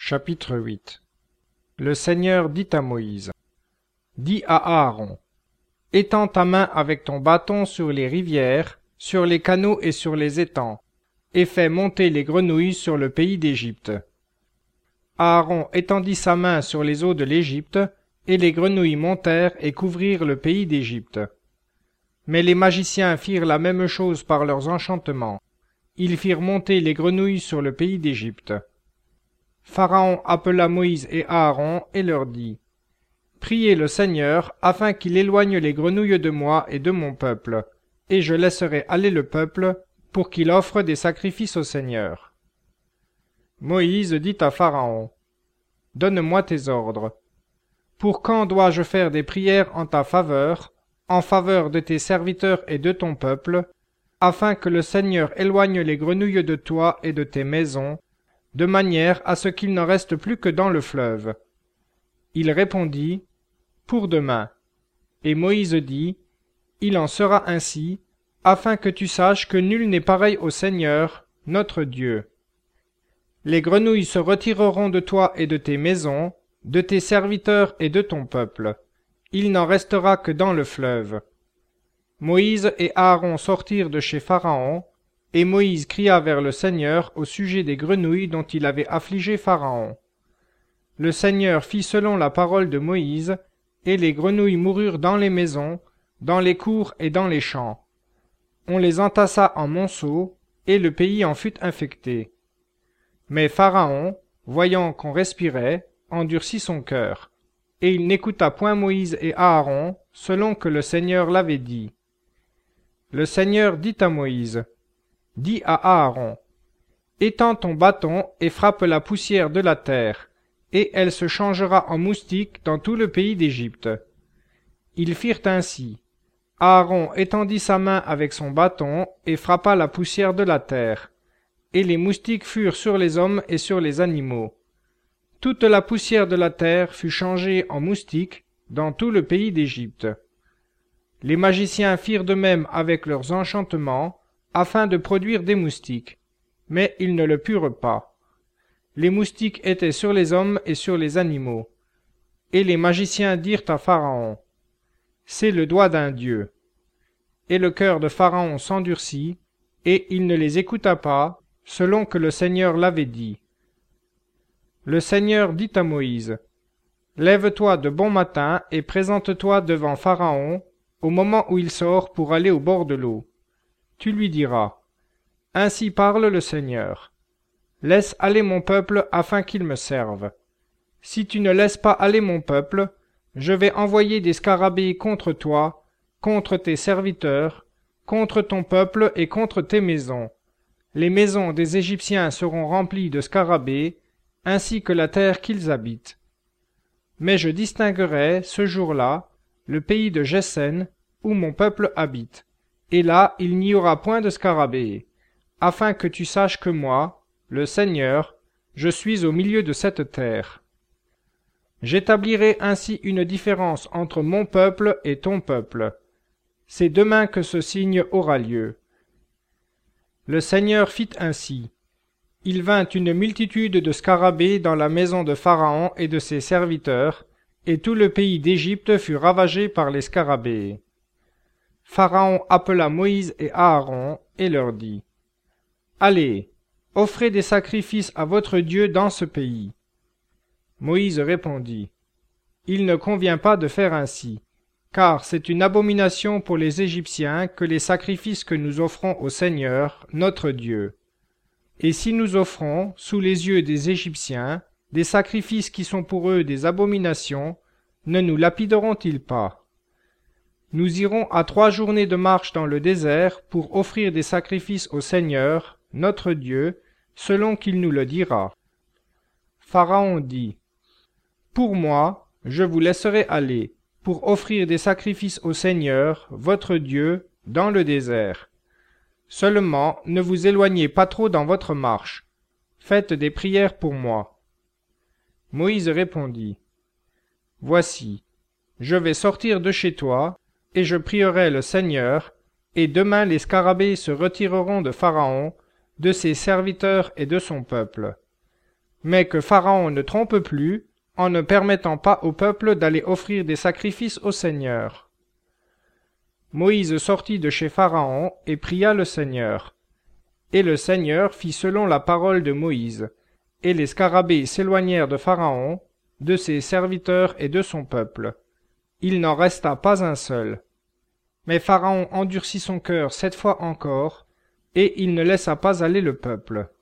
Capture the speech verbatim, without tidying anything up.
Chapitre huit. Le Seigneur dit à Moïse: Dis à Aaron: Étends ta main avec ton bâton sur les rivières, sur les canaux et sur les étangs, et fais monter les grenouilles sur le pays d'Égypte. Aaron étendit sa main sur les eaux de l'Égypte, et les grenouilles montèrent et couvrirent le pays d'Égypte. Mais les magiciens firent la même chose par leurs enchantements. Ils firent monter les grenouilles sur le pays d'Égypte. Pharaon appela Moïse et Aaron et leur dit: Priez le Seigneur afin qu'il éloigne les grenouilles de moi et de mon peuple, et je laisserai aller le peuple pour qu'il offre des sacrifices au Seigneur. Moïse dit à Pharaon: Donne-moi tes ordres. Pour quand dois-je faire des prières en ta faveur, en faveur de tes serviteurs et de ton peuple, afin que le Seigneur éloigne les grenouilles de toi et de tes maisons, de manière à ce qu'il n'en reste plus que dans le fleuve? Il répondit: Pour demain. Et Moïse dit: Il en sera ainsi, afin que tu saches que nul n'est pareil au Seigneur, notre Dieu. Les grenouilles se retireront de toi et de tes maisons, de tes serviteurs et de ton peuple. Il n'en restera que dans le fleuve. Moïse et Aaron sortirent de chez Pharaon, et Moïse cria vers le Seigneur au sujet des grenouilles dont il avait affligé Pharaon. Le Seigneur fit selon la parole de Moïse, et les grenouilles moururent dans les maisons, dans les cours et dans les champs. On les entassa en monceaux, et le pays en fut infecté. Mais Pharaon, voyant qu'on respirait, endurcit son cœur, et il n'écouta point Moïse et Aaron, selon que le Seigneur l'avait dit. Le Seigneur dit à Moïse: Dis à Aaron: Étends ton bâton et frappe la poussière de la terre, et elle se changera en moustiques dans tout le pays d'Égypte. Ils firent ainsi. Aaron étendit sa main avec son bâton et frappa la poussière de la terre, et les moustiques furent sur les hommes et sur les animaux. Toute la poussière de la terre fut changée en moustiques dans tout le pays d'Égypte. Les magiciens firent de même avec leurs enchantements, afin de produire des moustiques, mais ils ne le purent pas. Les moustiques étaient sur les hommes et sur les animaux. Et les magiciens dirent à Pharaon: C'est le doigt d'un dieu. Et le cœur de Pharaon s'endurcit, et il ne les écouta pas, selon que le Seigneur l'avait dit. Le Seigneur dit à Moïse: Lève-toi de bon matin et présente-toi devant Pharaon, au moment où il sort pour aller au bord de l'eau. Tu lui diras: Ainsi parle le Seigneur. Laisse aller mon peuple afin qu'il me serve. Si tu ne laisses pas aller mon peuple, je vais envoyer des scarabées contre toi, contre tes serviteurs, contre ton peuple et contre tes maisons. Les maisons des Égyptiens seront remplies de scarabées, ainsi que la terre qu'ils habitent. Mais je distinguerai, ce jour-là, le pays de Gessen, où mon peuple habite, et là il n'y aura point de scarabées, afin que tu saches que moi, le Seigneur, je suis au milieu de cette terre. J'établirai ainsi une différence entre mon peuple et ton peuple. C'est demain que ce signe aura lieu. Le Seigneur fit ainsi. Il vint une multitude de scarabées dans la maison de Pharaon et de ses serviteurs, et tout le pays d'Égypte fut ravagé par les scarabées. Pharaon appela Moïse et Aaron et leur dit: Allez, offrez des sacrifices à votre Dieu dans ce pays. Moïse répondit: Il ne convient pas de faire ainsi, car c'est une abomination pour les Égyptiens que les sacrifices que nous offrons au Seigneur, notre Dieu. Et si nous offrons, sous les yeux des Égyptiens, des sacrifices qui sont pour eux des abominations, ne nous lapideront-ils pas? Nous irons à trois journées de marche dans le désert pour offrir des sacrifices au Seigneur, notre Dieu, selon qu'il nous le dira. Pharaon dit: Pour moi, je vous laisserai aller, pour offrir des sacrifices au Seigneur, votre Dieu, dans le désert. Seulement, ne vous éloignez pas trop dans votre marche. Faites des prières pour moi. Moïse répondit: Voici, je vais sortir de chez toi, et je prierai le Seigneur, et demain les scarabées se retireront de Pharaon, de ses serviteurs et de son peuple. mais que Pharaon ne trompe plus, en ne permettant pas au peuple d'aller offrir des sacrifices au Seigneur. Moïse sortit de chez Pharaon et pria le Seigneur. Et le Seigneur fit selon la parole de Moïse, et les scarabées s'éloignèrent de Pharaon, de ses serviteurs et de son peuple. Il n'en resta pas un seul. Mais Pharaon endurcit son cœur sept fois encore, et il ne laissa pas aller le peuple.